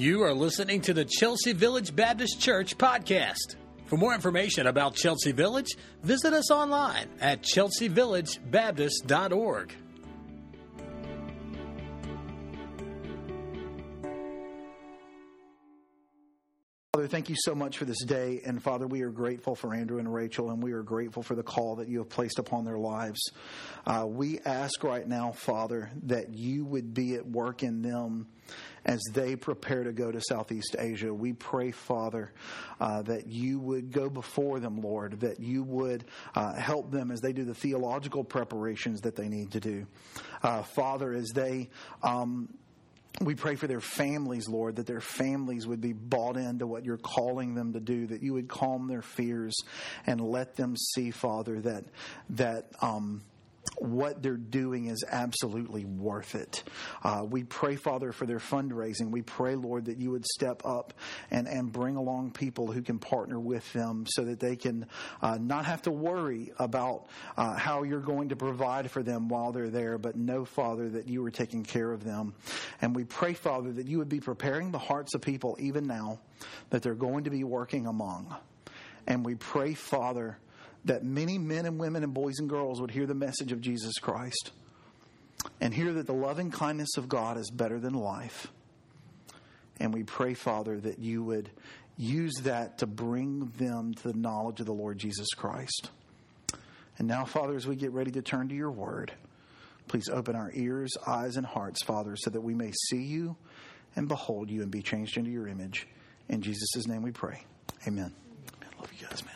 You are listening to the Chelsea Village Baptist Church podcast. For more information about Chelsea Village, visit us online at chelseavillagebaptist.org. Father, thank you so much for this day. And Father, we are grateful for Andrew and Rachel, and we are grateful for the call that you have placed upon their lives. We ask right now, Father, that you would be at work in them as they prepare to go to Southeast Asia. We pray, Father, that you would go before them, Lord, that you would help them as they do the theological preparations that they need to do. Father, as they... we pray for their families, Lord, that their families would be bought into what you're calling them to do, that you would calm their fears and let them see, Father, that what they're doing is absolutely worth it. We pray, Father, for their fundraising. We pray, Lord, that you would step up and bring along people who can partner with them so that they can not have to worry about how you're going to provide for them while they're there, but know, Father, that you are taking care of them. And we pray, Father, that you would be preparing the hearts of people even now that they're going to be working among. And we pray, Father, that many men and women and boys and girls would hear the message of Jesus Christ and hear that the loving kindness of God is better than life. And we pray, Father, that you would use that to bring them to the knowledge of the Lord Jesus Christ. And now, Father, as we get ready to turn to your word, please open our ears, eyes, and hearts, Father, so that we may see you and behold you and be changed into your image. In Jesus' name we pray. Amen. I love you guys, man.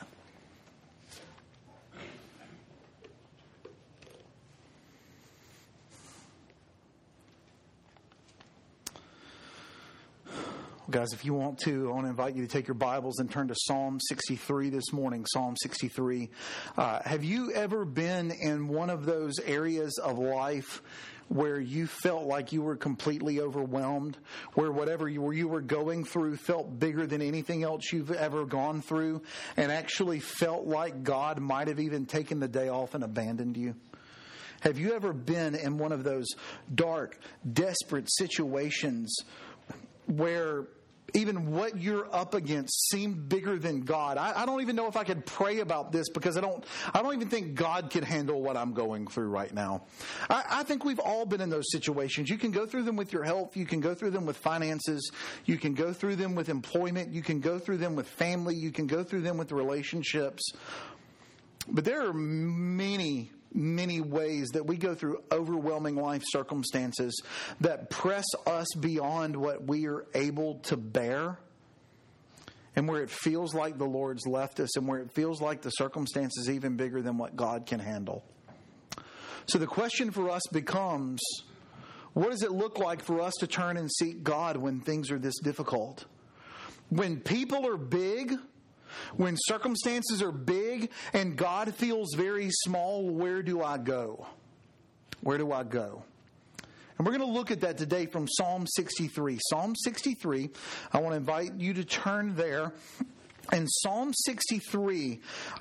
Guys, if you want to, I want to invite you to take your Bibles and turn to Psalm 63 this morning. Psalm 63. Have you ever been in one of those areas of life where you felt like you were completely overwhelmed, where whatever you were going through felt bigger than anything else you've ever gone through, and actually felt like God might have even taken the day off and abandoned you? Have you ever been in one of those dark, desperate situations where even what you're up against seemed bigger than God? I don't even know if I could pray about this because I don't even think God could handle what I'm going through right now. I think we've all been in those situations. You can go through them with your health. You can go through them with finances. You can go through them with employment. You can go through them with family. You can go through them with relationships. But there are many ways that we go through overwhelming life circumstances that press us beyond what we are able to bear, and where it feels like the Lord's left us, and where it feels like the circumstance is even bigger than what God can handle. So the question for us becomes, what does it look like for us to turn and seek God when things are this difficult? When people are big, when circumstances are big and God feels very small, where do I go? Where do I go? And we're going to look at that today from Psalm 63. Psalm 63, I want to invite you to turn there. And Psalm 63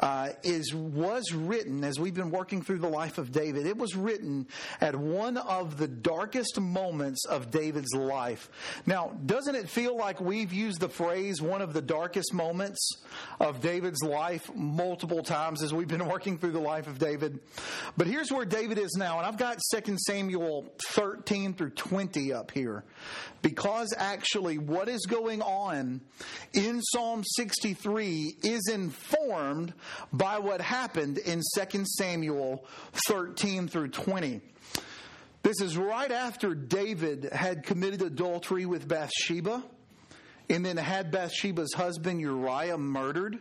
was written, as we've been working through the life of David, it was written at one of the darkest moments of David's life. Now, doesn't it feel like we've used the phrase, one of the darkest moments of David's life, multiple times as we've been working through the life of David? But here's where David is now, and I've got 2 Samuel 13 through 20 up here, because actually what is going on in Psalm 63 is informed by what happened in 2 Samuel 13 through 20. This is right after David had committed adultery with Bathsheba and then had Bathsheba's husband Uriah murdered.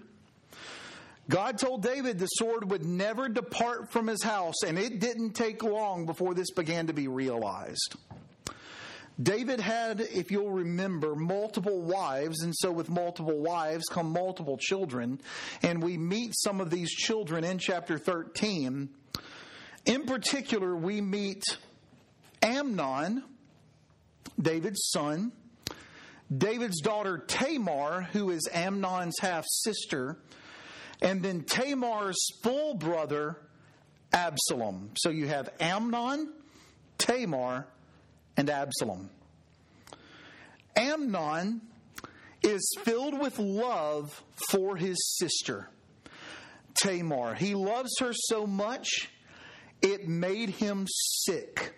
God told David the sword would never depart from his house, and it didn't take long before this began to be realized. David had, if you'll remember, multiple wives, and so with multiple wives come multiple children, and we meet some of these children in chapter 13. In particular, we meet Amnon, David's son, David's daughter Tamar, who is Amnon's half-sister, and then Tamar's full brother, Absalom. So you have Amnon, Tamar, and Absalom. Amnon is filled with love for his sister, Tamar. He loves her so much, it made him sick.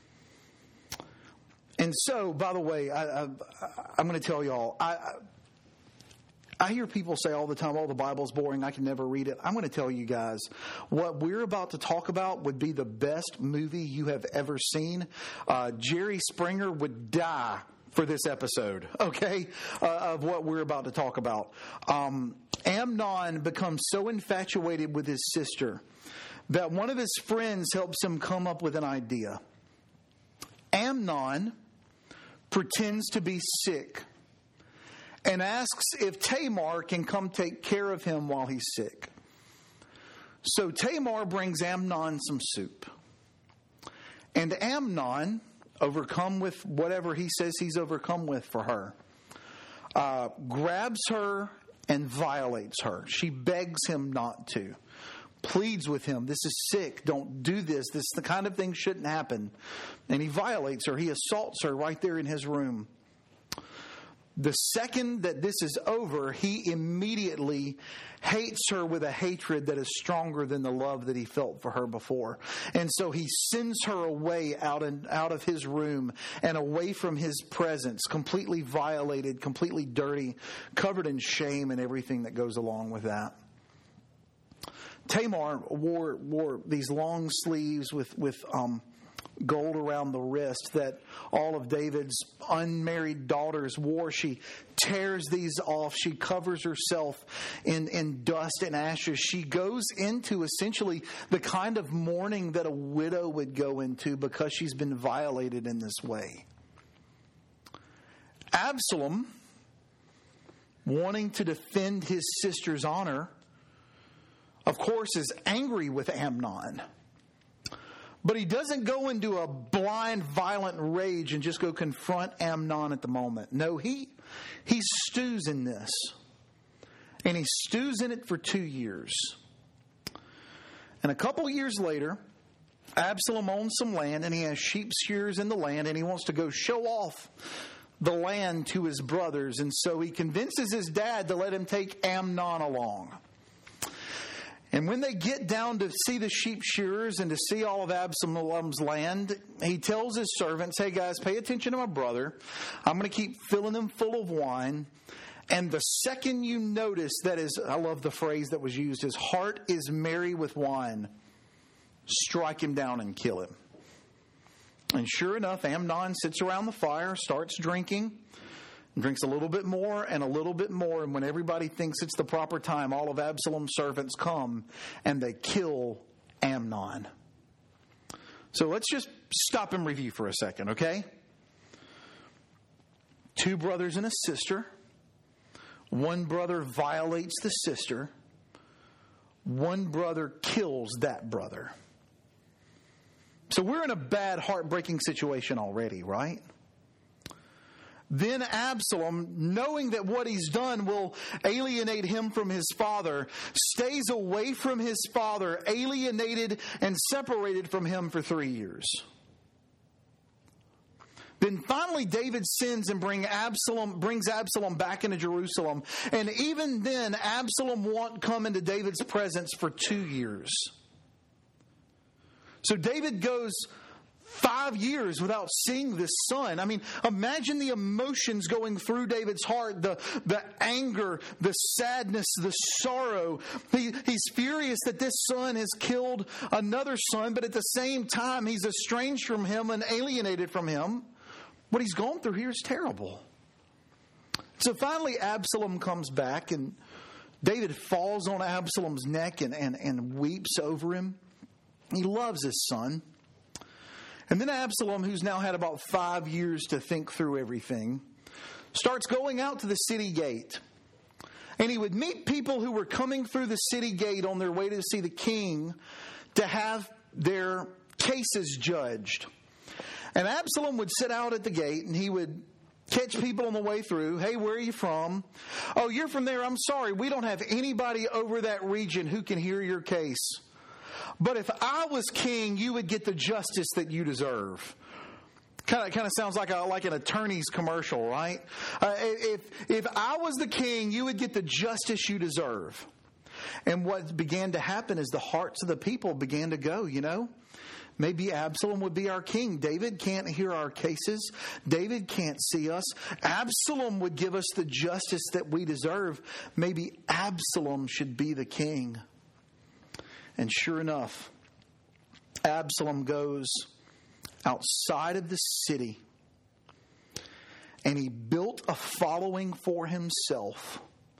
And so, by the way, I'm going to tell y'all, I hear people say all the time, oh, the Bible's boring, I can never read it. I'm going to tell you guys, what we're about to talk about would be the best movie you have ever seen. Jerry Springer would die for this episode, okay, of what we're about to talk about. Amnon becomes so infatuated with his sister that one of his friends helps him come up with an idea. Amnon pretends to be sick and asks if Tamar can come take care of him while he's sick. So Tamar brings Amnon some soup. And Amnon, overcome with whatever he says he's overcome with for her, grabs her and violates her. She begs him not to, pleads with him, this is sick, don't do this, this the kind of thing shouldn't happen. And he violates her, he assaults her right there in his room. The second that this is over, he immediately hates her with a hatred that is stronger than the love that he felt for her before. And so he sends her away out of his room and away from his presence, completely violated, completely dirty, covered in shame and everything that goes along with that. Tamar wore these long sleeves with gold around the wrist that all of David's unmarried daughters wore. She tears these off. She covers herself in dust and ashes. She goes into essentially the kind of mourning that a widow would go into because she's been violated in this way. Absalom, wanting to defend his sister's honor, of course, is angry with Amnon. But he doesn't go into a blind, violent rage and just go confront Amnon at the moment. No, he stews in this. And he stews in it for 2 years. And a couple years later, Absalom owns some land and he has sheep shearers in the land and he wants to go show off the land to his brothers. And so he convinces his dad to let him take Amnon along. And when they get down to see the sheep shearers and to see all of Absalom's land, he tells his servants, hey guys, pay attention to my brother. I'm going to keep filling them full of wine. And the second you notice that I love the phrase that was used, his heart is merry with wine, strike him down and kill him. And sure enough, Amnon sits around the fire, starts drinking. Drinks a little bit more and a little bit more. And when everybody thinks it's the proper time, all of Absalom's servants come and they kill Amnon. So let's just stop and review for a second, okay? 2 brothers and a sister. One brother violates the sister. One brother kills that brother. So we're in a bad, heartbreaking situation already, right? Then Absalom, knowing that what he's done will alienate him from his father, stays away from his father, alienated and separated from him for 3 years. Then finally David sins and brings Absalom back into Jerusalem. And even then, Absalom won't come into David's presence for 2 years. So David goes 5 years without seeing this son. I mean, imagine the emotions going through David's heart, the anger, the sadness, the sorrow. He's furious that this son has killed another son, but at the same time, he's estranged from him and alienated from him. What he's gone through here is terrible. So finally, Absalom comes back, and David falls on Absalom's neck and weeps over him. He loves his son. And then Absalom, who's now had about 5 years to think through everything, starts going out to the city gate. And he would meet people who were coming through the city gate on their way to see the king to have their cases judged. And Absalom would sit out at the gate and he would catch people on the way through. Hey, where are you from? Oh, you're from there. I'm sorry. We don't have anybody over that region who can hear your case. But if I was king, you would get the justice that you deserve. Kind of sounds like an attorney's commercial, right? If I was the king, you would get the justice you deserve. And what began to happen is the hearts of the people began to go, Maybe Absalom would be our king. David can't hear our cases. David can't see us. Absalom would give us the justice that we deserve. Maybe Absalom should be the king. And sure enough, Absalom goes outside of the city and he built a following for himself.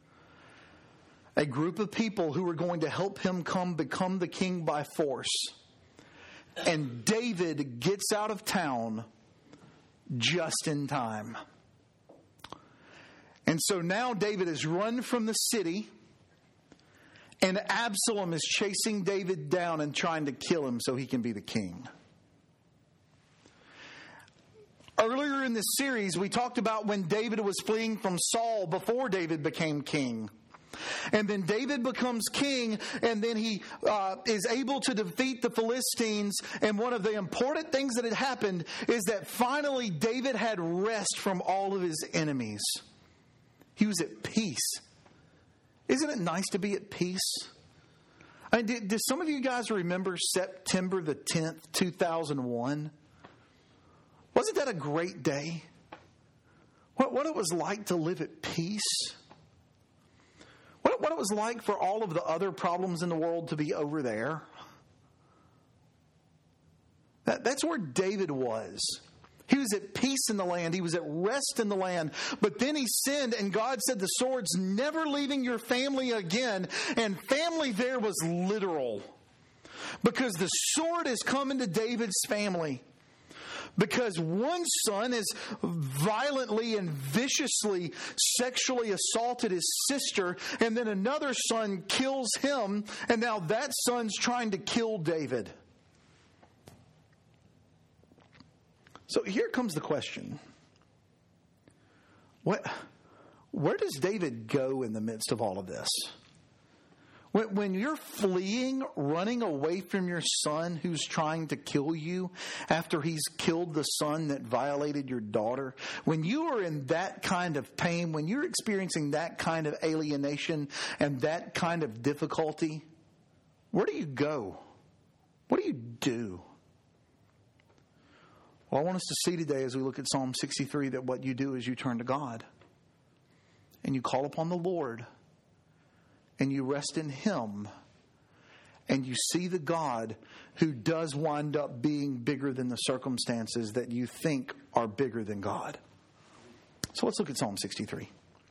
A group of people who were going to help him become the king by force. And David gets out of town just in time. And so now David has run from the city, and Absalom is chasing David down and trying to kill him so he can be the king. Earlier in this series, we talked about when David was fleeing from Saul before David became king. And then David becomes king, and then he is able to defeat the Philistines. And one of the important things that had happened is that finally David had rest from all of his enemies. He was at peace. Isn't it nice to be at peace? I mean, do some of you guys remember September the 10th, 2001? Wasn't that a great day? What it was like to live at peace? What it was like for all of the other problems in the world to be over there. That's where David was. He was at peace in the land. He was at rest in the land. But then he sinned, and God said the sword's never leaving your family again. And family there was literal. Because the sword is coming to David's family. Because one son has violently and viciously sexually assaulted his sister, and then another son kills him, and now that son's trying to kill David. So here comes the question. Where does David go in the midst of all of this? When you're fleeing, running away from your son who's trying to kill you after he's killed the son that violated your daughter, when you are in that kind of pain, when you're experiencing that kind of alienation and that kind of difficulty, where do you go? What do you do? Well, I want us to see today as we look at Psalm 63 that what you do is you turn to God and you call upon the Lord. And you rest in Him. And you see the God who does wind up being bigger than the circumstances that you think are bigger than God. So let's look at Psalm 63.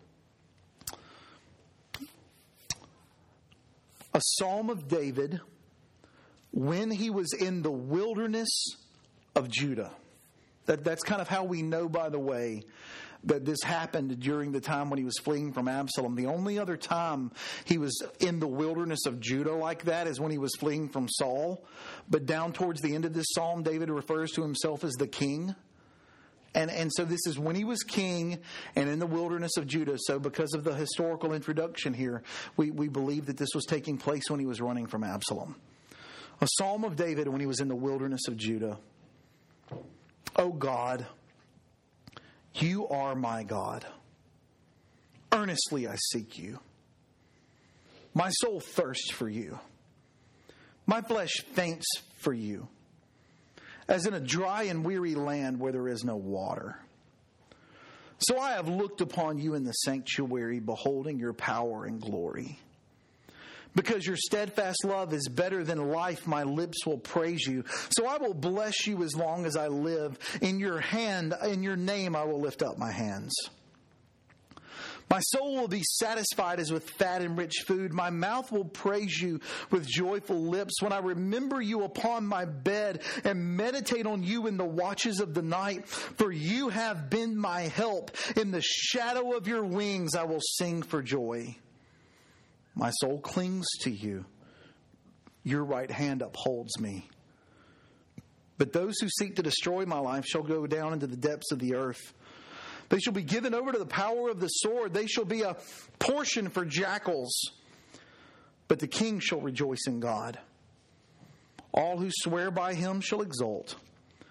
A psalm of David when he was in the wilderness of Judah. That's kind of how we know, by the way, that this happened during the time when he was fleeing from Absalom. The only other time he was in the wilderness of Judah like that is when he was fleeing from Saul. But down towards the end of this psalm, David refers to himself as the king. And so this is when he was king and in the wilderness of Judah. So because of the historical introduction here, we believe that this was taking place when he was running from Absalom. A psalm of David when he was in the wilderness of Judah. O God, you are my God. Earnestly I seek you. My soul thirsts for you. My flesh faints for you, as in a dry and weary land where there is no water. So I have looked upon you in the sanctuary, beholding your power and glory. Because your steadfast love is better than life, my lips will praise you. So I will bless you as long as I live. In your name I will lift up my hands. My soul will be satisfied as with fat and rich food. My mouth will praise you with joyful lips. When I remember you upon my bed and meditate on you in the watches of the night, for you have been my help. In the shadow of your wings I will sing for joy. My soul clings to you. Your right hand upholds me. But those who seek to destroy my life shall go down into the depths of the earth. They shall be given over to the power of the sword. They shall be a portion for jackals. But the king shall rejoice in God. All who swear by him shall exult.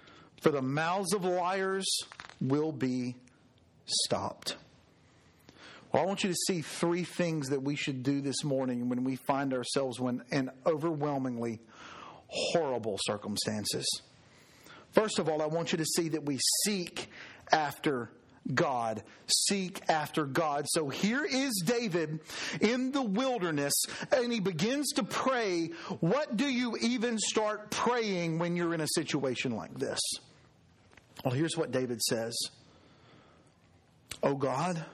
for the mouths of liars will be stopped. Well, I want you to see three things that we should do this morning when we find ourselves in overwhelmingly horrible circumstances. First of all, I want you to see that we seek after God. Seek after God. So here is David in the wilderness, and he begins to pray. What do you even start praying when you're in a situation like this? Well, here's what David says. Oh God,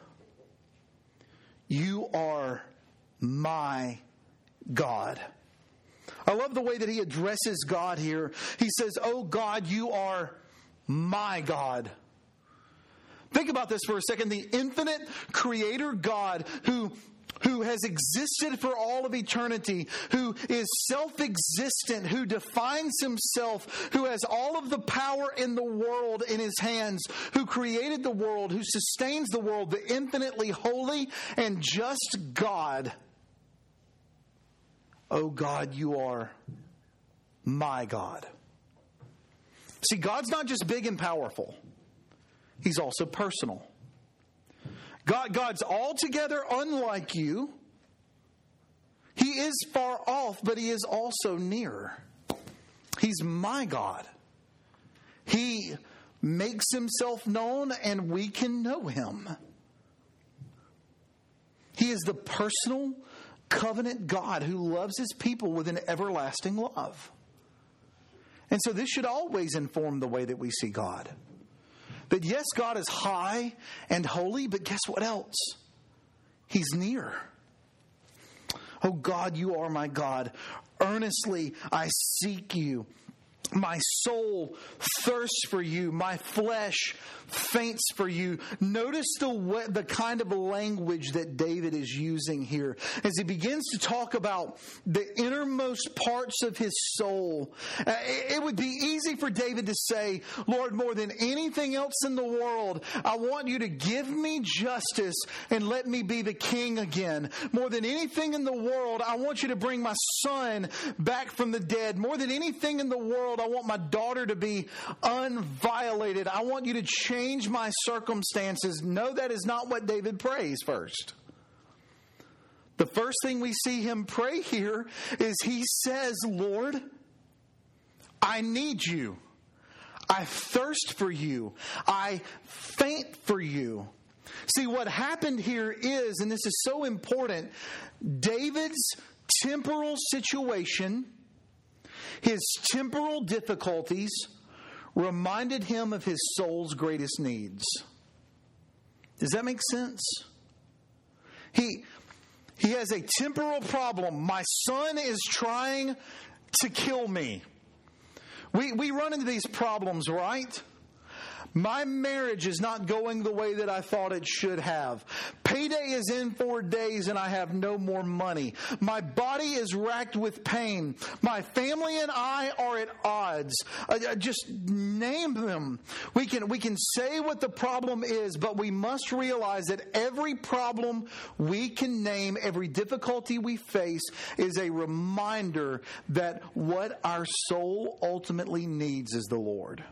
you are my God. I love the way that he addresses God here. He says, oh God, you are my God. Think about this for a second. The infinite creator God who has existed for all of eternity, who is self-existent, who defines himself, who has all of the power in the world in his hands, who created the world, who sustains the world, the infinitely holy and just God. Oh God, you are my God. See, God's not just big and powerful. He's also personal. God's altogether unlike you. He is far off, but he is also near. He's my God. He makes himself known, and we can know him. He is the personal covenant God who loves his people with an everlasting love. And so this should always inform the way that we see God. That yes, God is high and holy, but guess what else? He's near. Oh God, you are my God. Earnestly I seek you. My soul thirsts for you. My flesh faints for you. Notice the kind of language that David is using here as he begins to talk about the innermost parts of his soul. It would be easy for David to say, Lord, more than anything else in the world, I want you to give me justice and let me be the king again. More than anything in the world, I want you to bring my son back from the dead. More than anything in the world, I want my daughter to be unviolated. I want you to change my circumstances. No, that is not what David prays first. The first thing we see him pray here is he says, Lord, I need you. I thirst for you. I faint for you. See, what happened here is, and this is so important, David's temporal situation, his temporal difficulties reminded him of his soul's greatest needs. Does that make sense? He has a temporal problem. My son is trying to kill me. We run into these problems, right? My marriage is not going the way that I thought it should have. Payday is in 4 days and I have no more money. My body is racked with pain. My family and I are at odds. Just name them. We can say what the problem is, but we must realize that every problem we can name, every difficulty we face is a reminder that what our soul ultimately needs is the Lord.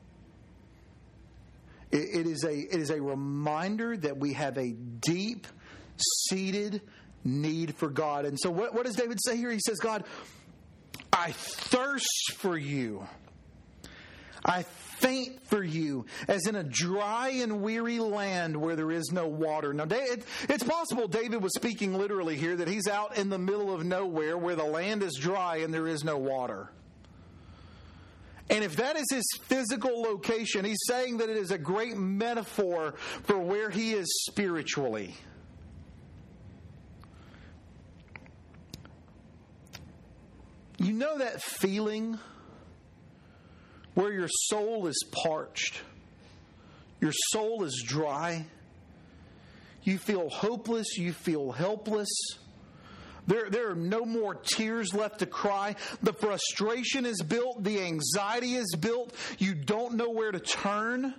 It is a reminder that we have a deep-seated need for God. And so what does David say here? He says, God, I thirst for you. I faint for you, as in a dry and weary land where there is no water. Now, it's possible David was speaking literally here, that he's out in the middle of nowhere where the land is dry and there is no water. And if that is his physical location, he's saying that it is a great metaphor for where he is spiritually. You know that feeling where your soul is parched, your soul is dry, you feel hopeless, you feel helpless. There are no more tears left to cry. The frustration is built. The anxiety is built. You don't know where to turn.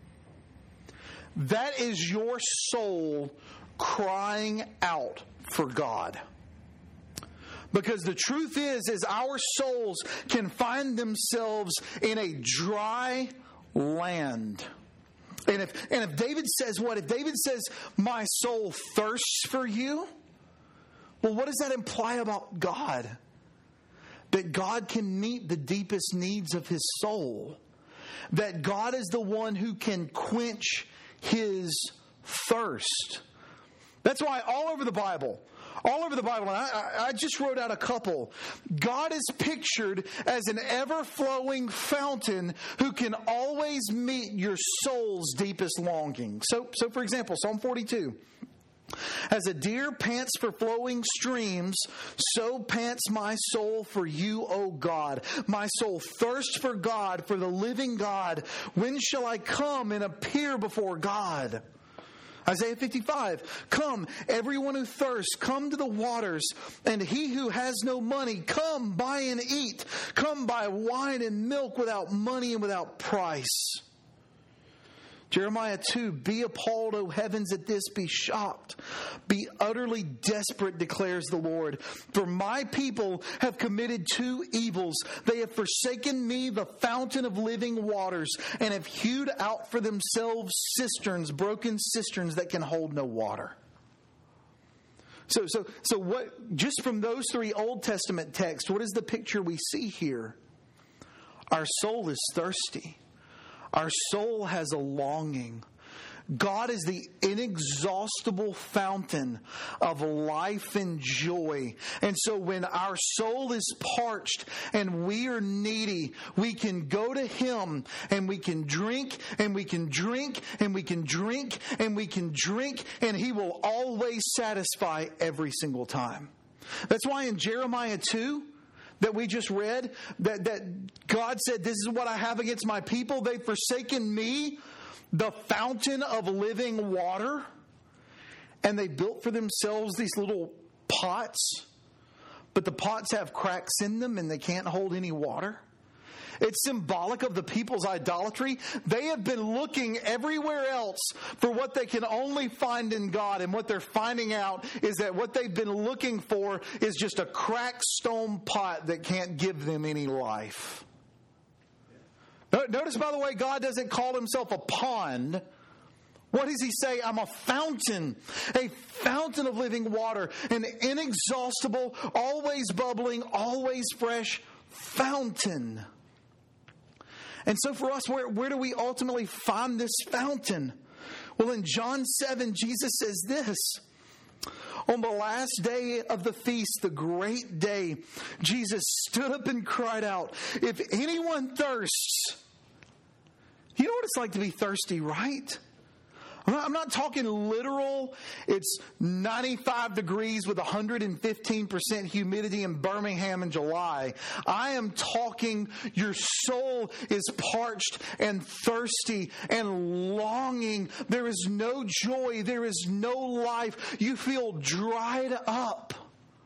That is your soul crying out for God. Because the truth is our souls can find themselves in a dry land. And if David says what? If David says, my soul thirsts for you, well, what does that imply about God? That God can meet the deepest needs of his soul. That God is the one who can quench his thirst. That's why all over the Bible, and I just wrote out a couple, God is pictured as an ever-flowing fountain who can always meet your soul's deepest longing. So for example, Psalm 42. As a deer pants for flowing streams, so pants my soul for you, O God. My soul thirsts for God, for the living God. When shall I come and appear before God? Isaiah 55, come, everyone who thirsts, come to the waters, and he who has no money, come, buy and eat. Come, buy wine and milk without money and without price. Jeremiah 2, be appalled, O heavens, at this, be shocked. Be utterly desperate, declares the Lord. For my people have committed two evils. They have forsaken me, the fountain of living waters, and have hewed out for themselves cisterns, broken cisterns that can hold no water. So what? Just from those three Old Testament texts, what is the picture we see here? Our soul is thirsty. Our soul has a longing. God is the inexhaustible fountain of life and joy. And so when our soul is parched and we are needy, we can go to him and we can drink and we can drink and we can drink and we can drink, and he will always satisfy every single time. That's why in Jeremiah 2, that we just read, that God said, this is what I have against my people. They've forsaken me, the fountain of living water. And they built for themselves these little pots. But the pots have cracks in them and they can't hold any water. It's symbolic of the people's idolatry. They have been looking everywhere else for what they can only find in God. And what they're finding out is that what they've been looking for is just a cracked stone pot that can't give them any life. Notice, by the way, God doesn't call himself a pond. What does he say? I'm a fountain of living water, an inexhaustible, always bubbling, always fresh fountain. And so for us, where do we ultimately find this fountain? Well, in John 7, Jesus says this. On the last day of the feast, the great day, Jesus stood up and cried out, if anyone thirsts, you know what it's like to be thirsty, right? I'm not talking literal. It's 95 degrees with 115% humidity in Birmingham in July. I am talking your soul is parched and thirsty and longing. There is no joy. There is no life. You feel dried up.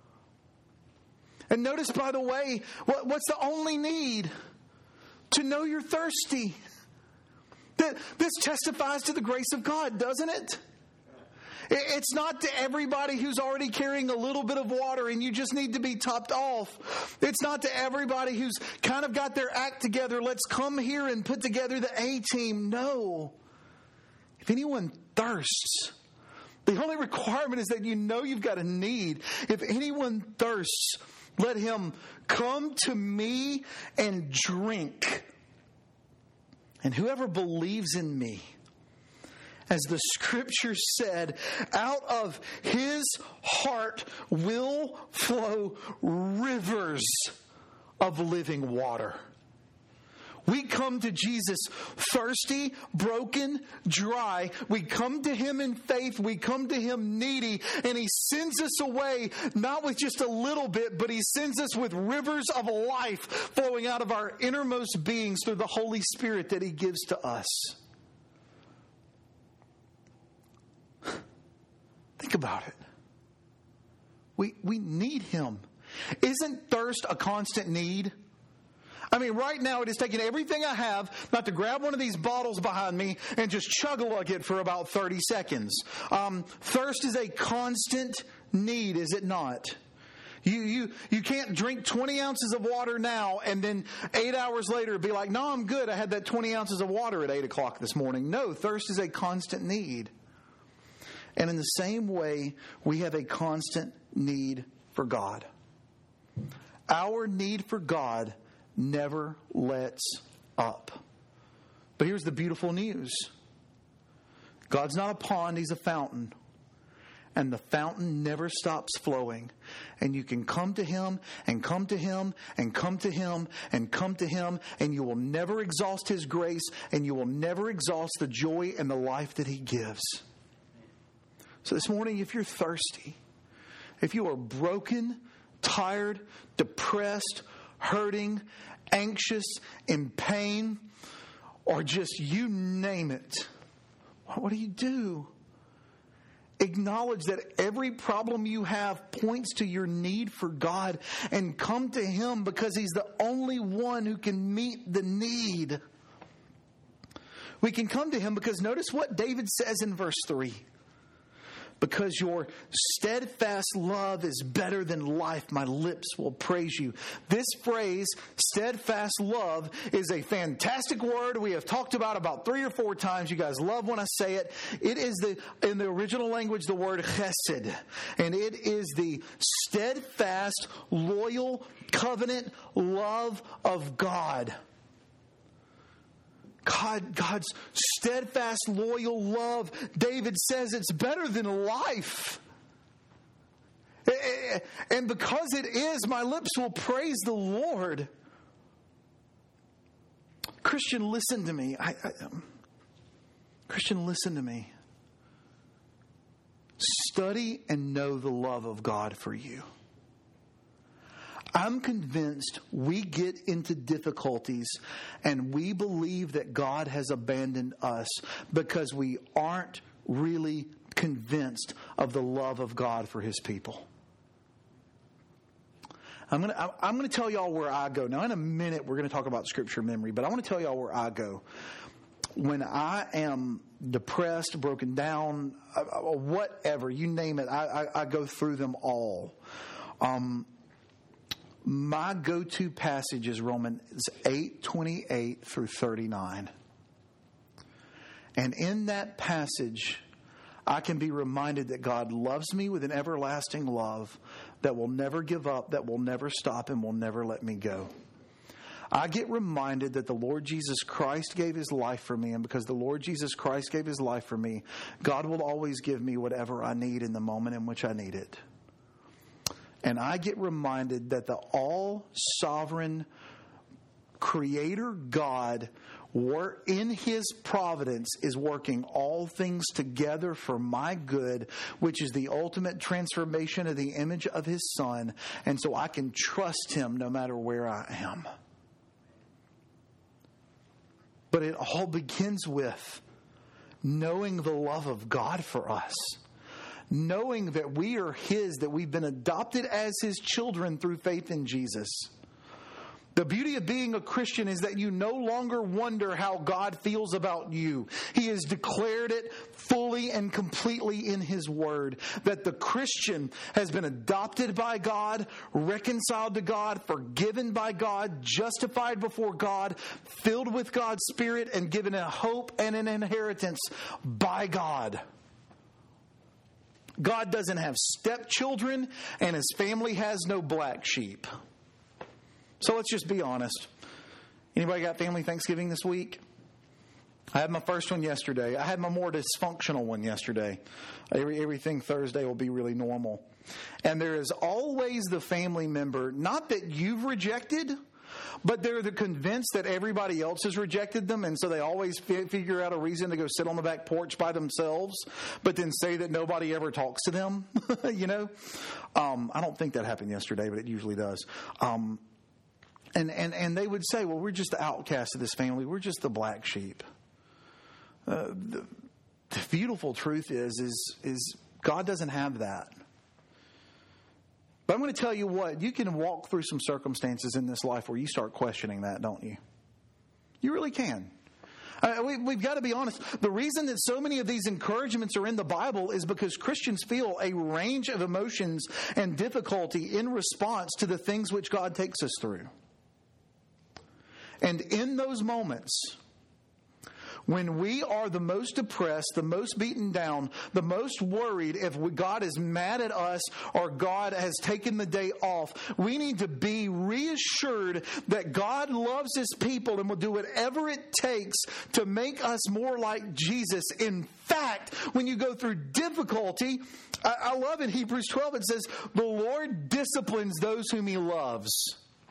And notice, by the way, what's the only need? To know you're thirsty. This testifies to the grace of God, doesn't it? It's not to everybody who's already carrying a little bit of water and you just need to be topped off. It's not to everybody who's kind of got their act together. Let's come here and put together the A-team. No. If anyone thirsts, the only requirement is that you know you've got a need. If anyone thirsts, let him come to me and drink. And whoever believes in me, as the scripture said, out of his heart will flow rivers of living water. We come to Jesus thirsty, broken, dry. We come to him in faith. We come to him needy. And he sends us away, not with just a little bit, but he sends us with rivers of life flowing out of our innermost beings through the Holy Spirit that he gives to us. Think about it. We need him. Isn't thirst a constant need? I mean, right now it is taking everything I have not to grab one of these bottles behind me and just chug-a-lug it for about 30 seconds. Thirst is a constant need, is it not? You can't drink 20 ounces of water now and then 8 hours later be like, no, I'm good. I had that 20 ounces of water at 8 o'clock this morning. No, thirst is a constant need. And in the same way, we have a constant need for God. Our need for God never lets up. But here's the beautiful news. God's not a pond, He's a fountain. And the fountain never stops flowing. And you can come to Him and come to Him and come to Him and come to Him, and you will never exhaust His grace, and you will never exhaust the joy and the life that He gives. So this morning, if you're thirsty, if you are broken, tired, depressed, hurting, anxious, in pain, or just you name it, what do? Acknowledge that every problem you have points to your need for God, and come to Him because He's the only one who can meet the need. We can come to Him because notice what David says in verse 3. Because your steadfast love is better than life, my lips will praise you. This phrase, steadfast love, is a fantastic word we have talked about 3 or 4 times. You guys love when I say it. It is in the original language the word chesed. And it is the steadfast, loyal, covenant love of God. God's steadfast, loyal love, David says it's better than life. And because it is, my lips will praise the Lord. Christian, listen to me. Christian, listen to me. Study and know the love of God for you. I'm convinced we get into difficulties and we believe that God has abandoned us because we aren't really convinced of the love of God for His people. I'm going to tell y'all where I go. Now, in a minute, we're going to talk about scripture memory, but I want to tell y'all where I go. When I am depressed, broken down, whatever, you name it, I go through them all. My go-to passage is Romans 8:28 through 39. And in that passage, I can be reminded that God loves me with an everlasting love that will never give up, that will never stop, and will never let me go. I get reminded that the Lord Jesus Christ gave His life for me, and because the Lord Jesus Christ gave His life for me, God will always give me whatever I need in the moment in which I need it. And I get reminded that the all-sovereign Creator God, in His providence, is working all things together for my good, which is the ultimate transformation of the image of His Son. And so I can trust Him no matter where I am. But it all begins with knowing the love of God for us. Knowing that we are His, that we've been adopted as His children through faith in Jesus. The beauty of being a Christian is that you no longer wonder how God feels about you. He has declared it fully and completely in His Word. That the Christian has been adopted by God, reconciled to God, forgiven by God, justified before God, filled with God's Spirit, and given a hope and an inheritance by God. God doesn't have stepchildren, and His family has no black sheep. So let's just be honest. Anybody got family Thanksgiving this week? I had my first one yesterday. I had my more dysfunctional one yesterday. Everything Thursday will be really normal. And there is always the family member, not that you've rejected, but they're convinced that everybody else has rejected them, and so they always figure out a reason to go sit on the back porch by themselves, but then say that nobody ever talks to them. You know? I don't think that happened yesterday, but it usually does. And they would say, well, we're just the outcasts of this family. We're just the black sheep. The beautiful truth is God doesn't have that. But I'm going to tell you what, you can walk through some circumstances in this life where you start questioning that, don't you? You really can. We've got to be honest. The reason that so many of these encouragements are in the Bible is because Christians feel a range of emotions and difficulty in response to the things which God takes us through. And in those moments, when we are the most depressed, the most beaten down, the most worried if God is mad at us or God has taken the day off, we need to be reassured that God loves His people and will do whatever it takes to make us more like Jesus. In fact, when you go through difficulty, I love in Hebrews 12, it says, the Lord disciplines those whom He loves.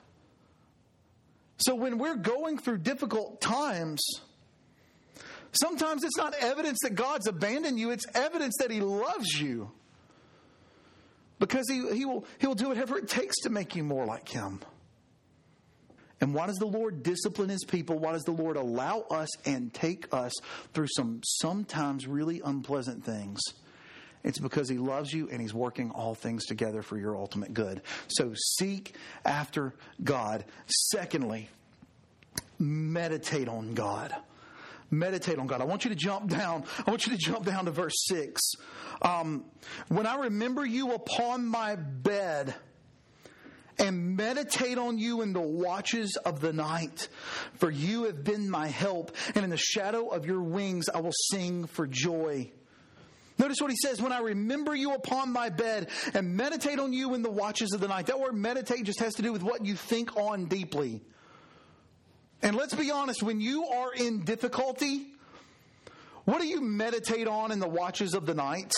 So when we're going through difficult times, sometimes it's not evidence that God's abandoned you. It's evidence that He loves you. Because He'll do whatever it takes to make you more like Him. And why does the Lord discipline His people? Why does the Lord allow us and take us through sometimes really unpleasant things? It's because He loves you and He's working all things together for your ultimate good. So seek after God. Secondly, meditate on God. Meditate on God. I want you to jump down. I want you to jump down to verse 6. When I remember you upon my bed and meditate on you in the watches of the night, for you have been my help, and in the shadow of your wings I will sing for joy. Notice what he says, when I remember you upon my bed and meditate on you in the watches of the night. That word meditate just has to do with what you think on deeply. And let's be honest, when you are in difficulty, what do you meditate on in the watches of the night?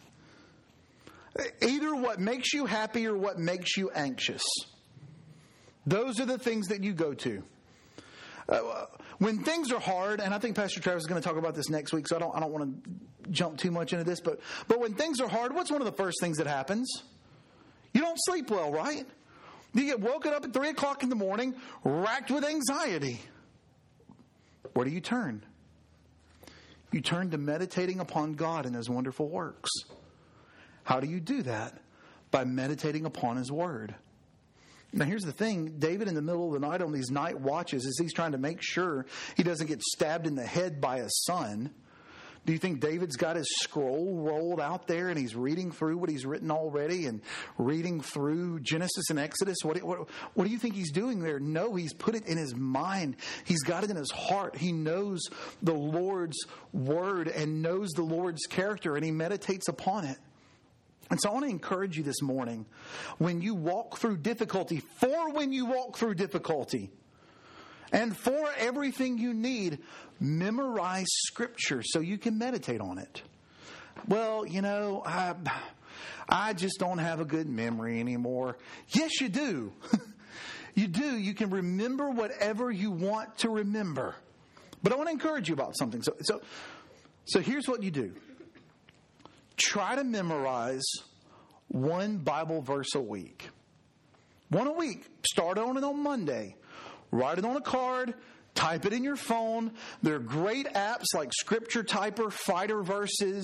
Either what makes you happy or what makes you anxious. Those are the things that you go to. When things are hard, and I think Pastor Travis is going to talk about this next week, so I don't want to jump too much into this, but when things are hard, what's one of the first things that happens? You don't sleep well, right? You get woken up at 3 o'clock in the morning, racked with anxiety. Where do you turn? You turn to meditating upon God and His wonderful works. How do you do that? By meditating upon His Word. Now here's the thing, David in the middle of the night on these night watches, as he's trying to make sure he doesn't get stabbed in the head by his son, do you think David's got his scroll rolled out there and he's reading through what he's written already and reading through Genesis and Exodus? What do you think he's doing there? No, he's put it in his mind. He's got it in his heart. He knows the Lord's word and knows the Lord's character, and he meditates upon it. And so I want to encourage you this morning, when you walk through difficulty, and for everything you need, memorize Scripture so you can meditate on it. Well, I just don't have a good memory anymore. Yes, you do. You do. You can remember whatever you want to remember. But I want to encourage you about something. So here's what you do. Try to memorize one Bible verse a week. One a week. Start on it on Monday. Write it on a card. Type it in your phone. There are great apps like Scripture Typer, Fighter Verses.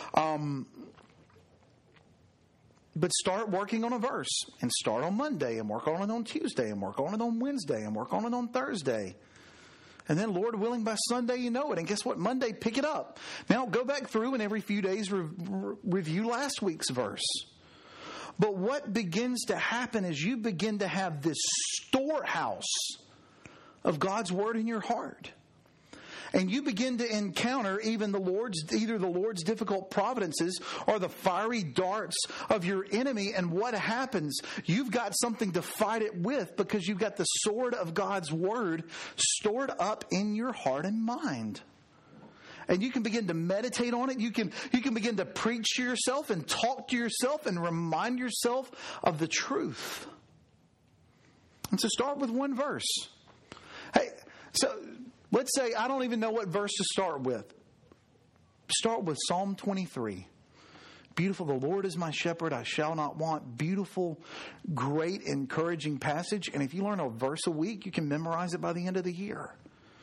But start working on a verse. And start on Monday and work on it on Tuesday and work on it on Wednesday and work on it on Thursday. And then, Lord willing, by Sunday you know it. And guess what? Monday, pick it up. Now, go back through and every few days review last week's verse. But what begins to happen is you begin to have this storehouse of God's Word in your heart. And you begin to encounter either the Lord's difficult providences or the fiery darts of your enemy. And what happens? You've got something to fight it with because you've got the sword of God's Word stored up in your heart and mind. And you can begin to meditate on it. You can begin to preach to yourself and talk to yourself and remind yourself of the truth. And so start with one verse. Hey, so let's say I don't even know what verse to start with. Start with Psalm 23. Beautiful, the Lord is my shepherd, I shall not want. Beautiful, great, encouraging passage. And if you learn a verse a week, you can memorize it by the end of the year.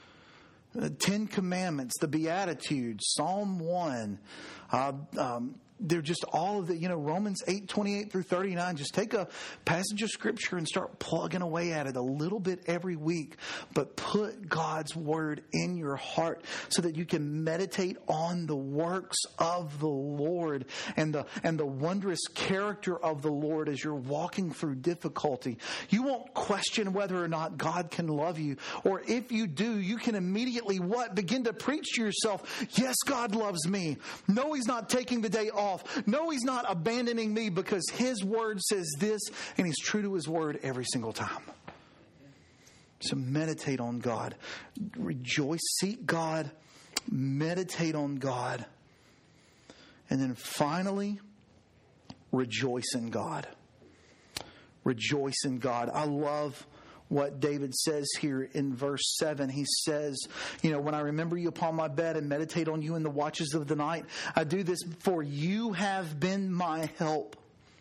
The 10 Commandments, the Beatitudes, Psalm 1, they're just all of the, Romans 8:28 through 39. Just take a passage of Scripture and start plugging away at it a little bit every week. But put God's Word in your heart so that you can meditate on the works of the Lord and the wondrous character of the Lord as you're walking through difficulty. You won't question whether or not God can love you. Or if you do, you can immediately begin to preach to yourself, yes, God loves me. No, He's not taking the day off. No, He's not abandoning me because His Word says this, and He's true to His Word every single time. So meditate on God. Rejoice, seek God, meditate on God. And then finally, rejoice in God. Rejoice in God. I love what David says here in verse 7. He says, when I remember you upon my bed and meditate on you in the watches of the night, I do this for you have been my help.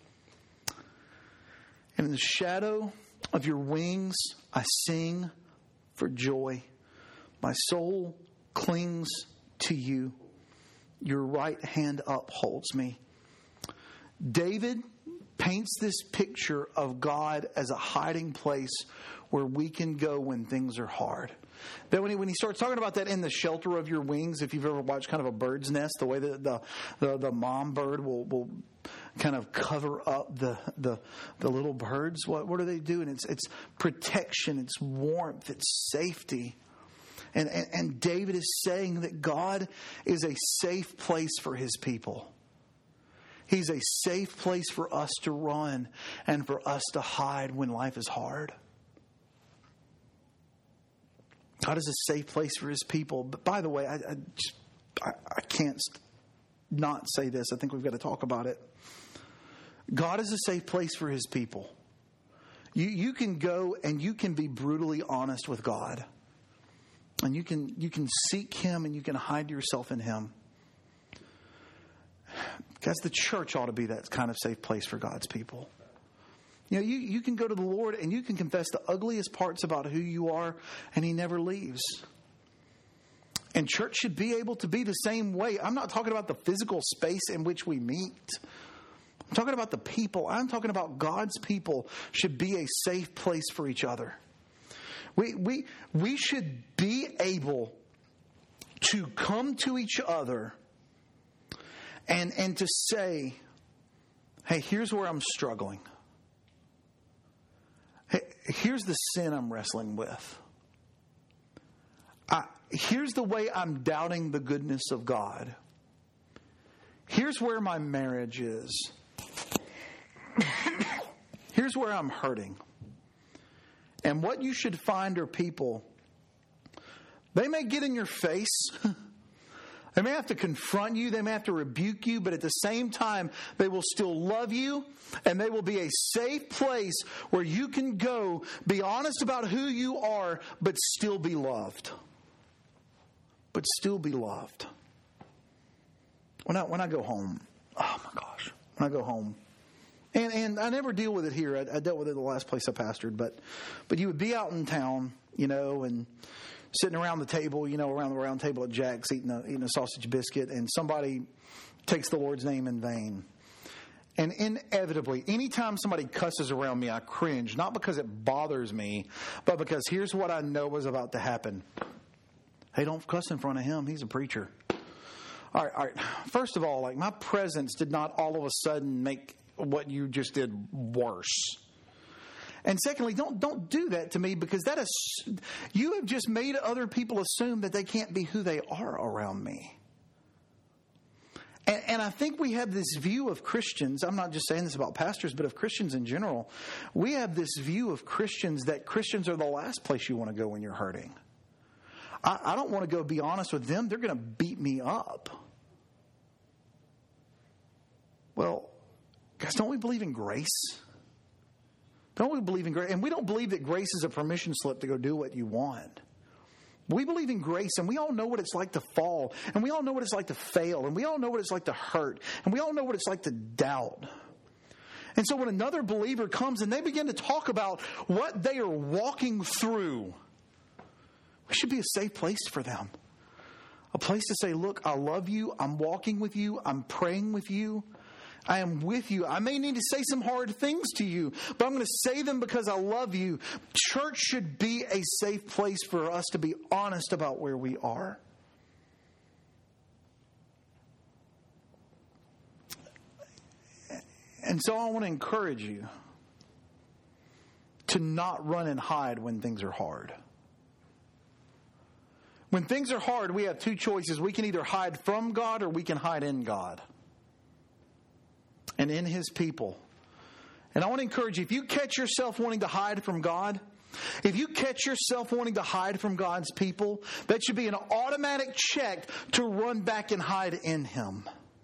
And in the shadow of your wings, I sing for joy. My soul clings to you. Your right hand upholds me. David paints this picture of God as a hiding place where we can go when things are hard. Then when he starts talking about that in the shelter of your wings, if you've ever watched kind of a bird's nest, the way that the mom bird will kind of cover up the little birds, what do they do? And it's protection, it's warmth, it's safety. And David is saying that God is a safe place for His people. He's a safe place for us to run and for us to hide when life is hard. God is a safe place for His people. But by the way, I can't not say this. I think we've got to talk about it. God is a safe place for His people. You can go and you can be brutally honest with God. And you can seek Him and you can hide yourself in Him. Guys, the church ought to be that kind of safe place for God's people. You can go to the Lord and you can confess the ugliest parts about who you are, and He never leaves. And church should be able to be the same way. I'm not talking about the physical space in which we meet. I'm talking about the people. I'm talking about God's people should be a safe place for each other. We should be able to come to each other and to say, hey, here's where I'm struggling. Hey, here's the sin I'm wrestling with. Here's the way I'm doubting the goodness of God. Here's where my marriage is. Here's where I'm hurting. And what you should find are people, they may get in your face. They may have to confront you. They may have to rebuke you. But at the same time, they will still love you. And they will be a safe place where you can go, be honest about who you are, but still be loved. But still be loved. When I go home, oh my gosh, when I go home, and I never deal with it here. I dealt with it the last place I pastored, but you would be out in town, and sitting around the table, around the round table at Jack's, eating a sausage biscuit, and somebody takes the Lord's name in vain. And inevitably, anytime somebody cusses around me, I cringe, not because it bothers me, but because here's what I know was about to happen. Hey, don't cuss in front of him. He's a preacher. All right. First of all, my presence did not all of a sudden make what you just did worse. And secondly, don't do that to me, because you have just made other people assume that they can't be who they are around me. And I think we have this view of Christians. I'm not just saying this about pastors, but of Christians in general. We have this view of Christians that Christians are the last place you want to go when you're hurting. I don't want to go be honest with them. They're going to beat me up. Well, guys, don't we believe in grace? Don't we believe in grace? And we don't believe that grace is a permission slip to go do what you want. We believe in grace, and we all know what it's like to fall, and we all know what it's like to fail, and we all know what it's like to hurt, and we all know what it's like to doubt. And so when another believer comes and they begin to talk about what they are walking through, we should be a safe place for them. A place to say, look, I love you. I'm walking with you. I'm praying with you. I am with you. I may need to say some hard things to you, but I'm going to say them because I love you. Church should be a safe place for us to be honest about where we are. And so I want to encourage you to not run and hide when things are hard. When things are hard, we have two choices. We can either hide from God or we can hide in God and in His people. And I want to encourage you, if you catch yourself wanting to hide from God, if you catch yourself wanting to hide from God's people, that should be an automatic check to run back and hide in Him.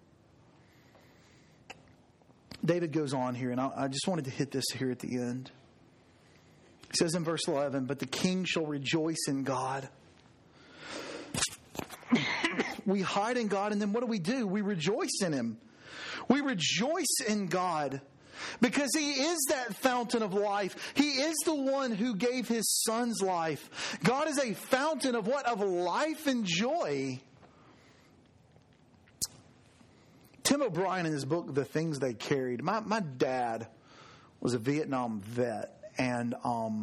David goes on here, and I just wanted to hit this here at the end. He says in verse 11, but the king shall rejoice in God. We hide in God, and then what do? We rejoice in Him. We rejoice in God because He is that fountain of life. He is the one who gave His Son's life. God is a fountain of what? Of life and joy. Tim O'Brien, in his book, The Things They Carried, my dad was a Vietnam vet, and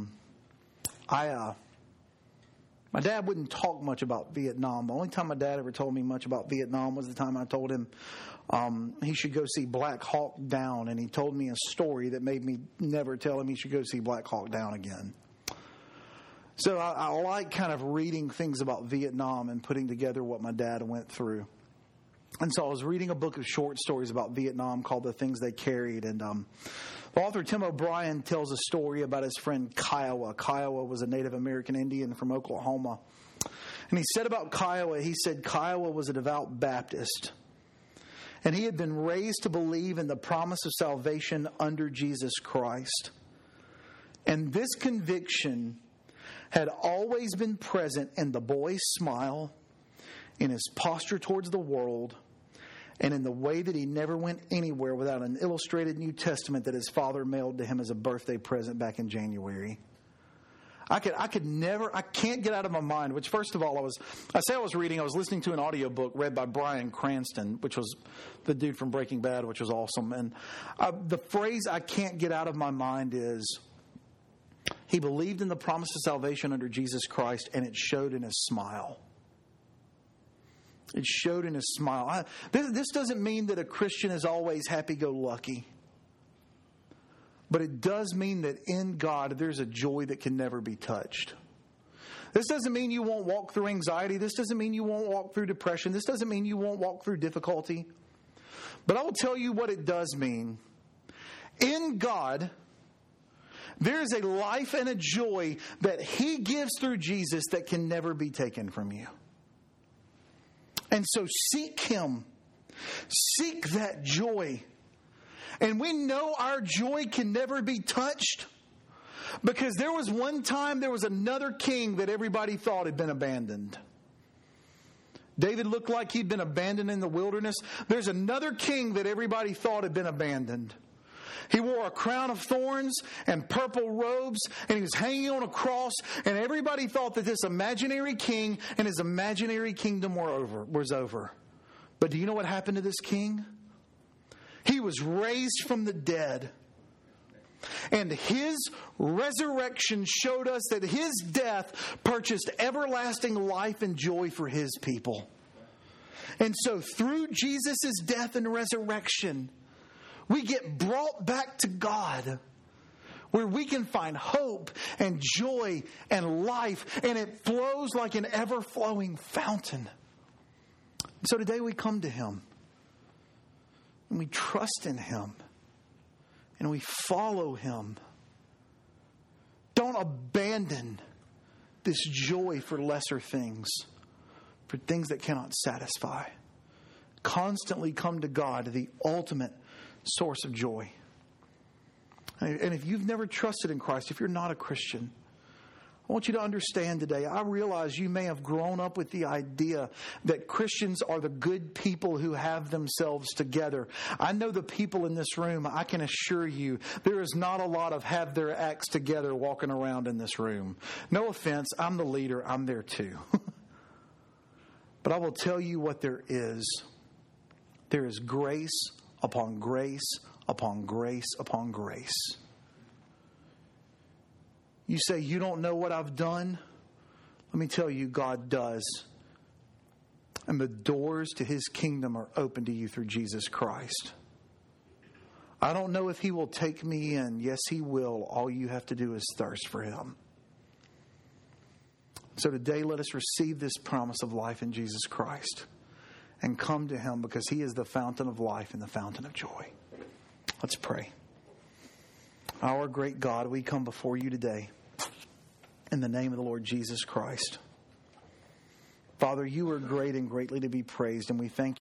my dad wouldn't talk much about Vietnam. The only time my dad ever told me much about Vietnam was the time I told him he should go see Black Hawk Down, and he told me a story that made me never tell him he should go see Black Hawk Down again. So I like kind of reading things about Vietnam and putting together what my dad went through. And so I was reading a book of short stories about Vietnam called The Things They Carried. And the author Tim O'Brien tells a story about his friend Kiowa. Kiowa was a Native American Indian from Oklahoma. And he said about Kiowa, he said Kiowa was a devout Baptist. And he had been raised to believe in the promise of salvation under Jesus Christ. And this conviction had always been present in the boy's smile, in his posture towards the world, and in the way that he never went anywhere without an illustrated New Testament that his father mailed to him as a birthday present back in January. I can't get out of my mind, which first of all, I was listening to an audiobook read by Bryan Cranston, which was the dude from Breaking Bad, which was awesome. And the phrase I can't get out of my mind is, he believed in the promise of salvation under Jesus Christ, and it showed in his smile. It showed in his smile. This doesn't mean that a Christian is always happy-go-lucky. But it does mean that in God there's a joy that can never be touched. This doesn't mean you won't walk through anxiety. This doesn't mean you won't walk through depression. This doesn't mean you won't walk through difficulty. But I will tell you what it does mean. In God, there is a life and a joy that He gives through Jesus that can never be taken from you. And so seek Him. Seek that joy. And we know our joy can never be touched because there was one time there was another king that everybody thought had been abandoned. David looked like he'd been abandoned in the wilderness. There's another king that everybody thought had been abandoned. He wore a crown of thorns and purple robes, and he was hanging on a cross, and everybody thought that this imaginary king and his imaginary kingdom was over. But do you know what happened to this king? He was raised from the dead. And His resurrection showed us that His death purchased everlasting life and joy for His people. And so through Jesus' death and resurrection, we get brought back to God, where we can find hope and joy and life, and it flows like an ever-flowing fountain. So today we come to Him, and we trust in Him, and we follow Him. Don't abandon this joy for lesser things, for things that cannot satisfy. Constantly come to God, the ultimate source of joy. And if you've never trusted in Christ, if you're not a Christian, I want you to understand today, I realize you may have grown up with the idea that Christians are the good people who have themselves together. I know the people in this room, I can assure you, there is not a lot of have their acts together walking around in this room. No offense, I'm the leader, I'm there too. But I will tell you what there is. There is grace upon grace upon grace upon grace. You say, you don't know what I've done? Let me tell you, God does. And the doors to His kingdom are open to you through Jesus Christ. I don't know if He will take me in. Yes, He will. All you have to do is thirst for Him. So today, let us receive this promise of life in Jesus Christ and come to Him, because He is the fountain of life and the fountain of joy. Let's pray. Our great God, we come before you today in the name of the Lord Jesus Christ. Father, you are great and greatly to be praised, and we thank you.